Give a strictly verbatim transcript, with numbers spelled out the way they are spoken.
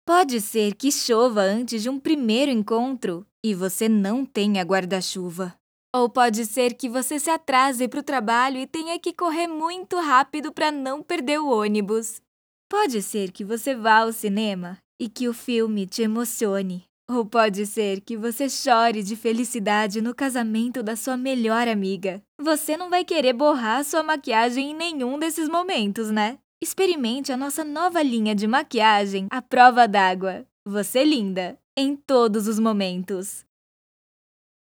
Pode ser que chova antes de um primeiro encontro e você não tenha guarda-chuva. Ou pode ser que você se atrase para o trabalho e tenha que correr muito rápido para não perder o ônibus. Pode ser que você vá ao cinema e que o filme te emocione. Ou pode ser que você chore de felicidade no casamento da sua melhor amiga. Você não vai querer borrar sua maquiagem em nenhum desses momentos, né? Experimente a nossa nova linha de maquiagem à prova d'água. Você linda, em todos os momentos.